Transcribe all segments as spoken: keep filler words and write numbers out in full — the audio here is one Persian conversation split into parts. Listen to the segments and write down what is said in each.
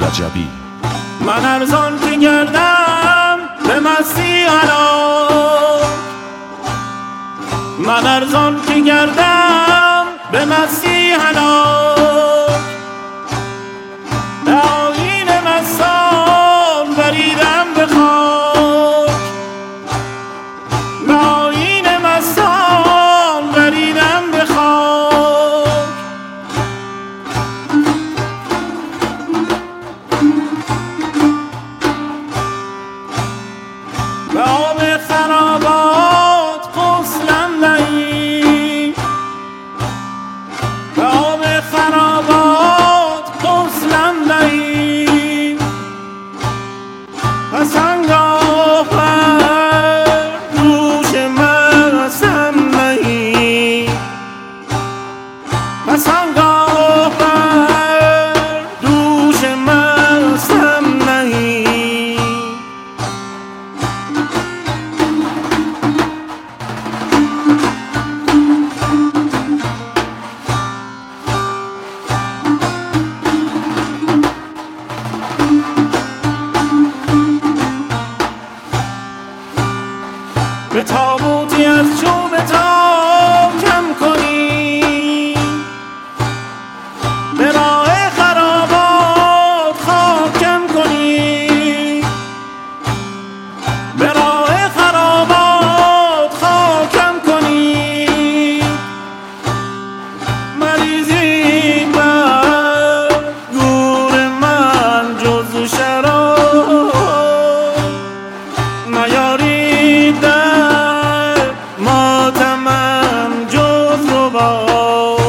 رجبی. من ارزان که گردم به مستی هلاک، من ارزان که گردم به مستی هلاک، به آیین مستان بریدم به خاک، به آیین مستان بریدم به خاک. به آب خرابات غسلم دهی، به آب خرابات غسلم دهی، پس آنگاه بر دوش مستم نهی، پس آنگاه بر دوش مستم نهی. به تابوتی از چوب تا کم کنی، به راه خرابات خاکم کنی، به راه خرابات خاکم کنی. مریضی بر گور من جز شراب نیاری، در ماتمم جز رباب.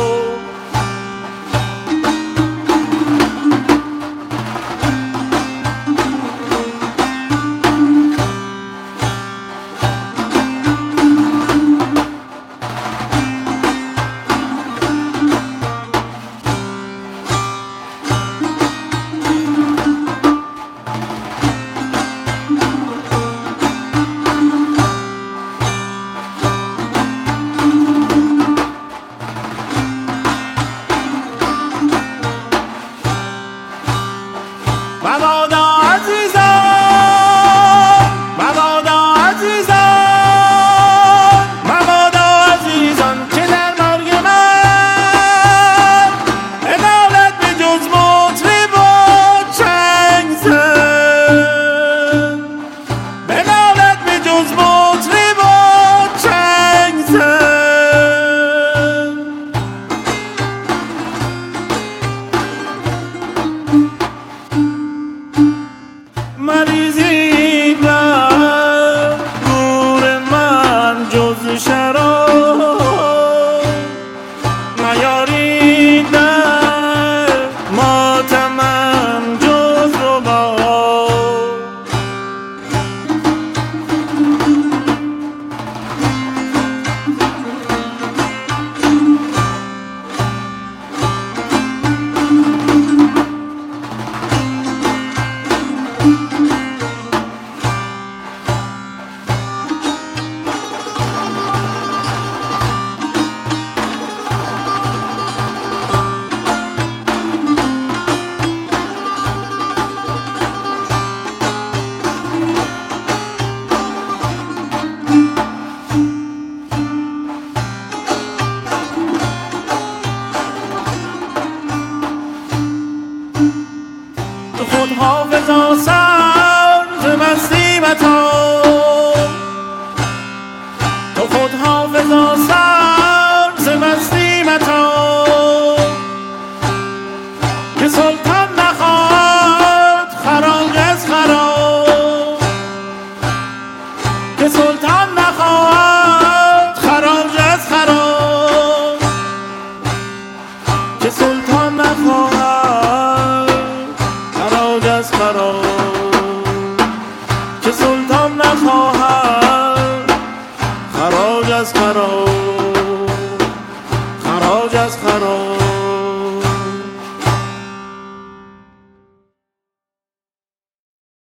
مبادا عزیزان، مبادا عزیزان، مبادا عزیزان که در مرگ من عدالت به جز مطرب و چنگ زن، عدالت به جز مطرب و چنگ زن. مریضی بر گور من جز شراب نیاری، در ماتمم جز رباب. تو خود حافظا سر ز مستی متاب، تو خود حافظا سر ز مستی متاب، که سلطان نخواهد خراج از خراب، که سلطان نخواهد خراج از خراب، که سلطان نخواهد خراج از خراب، که سلطان نخواهد خراج از خراب.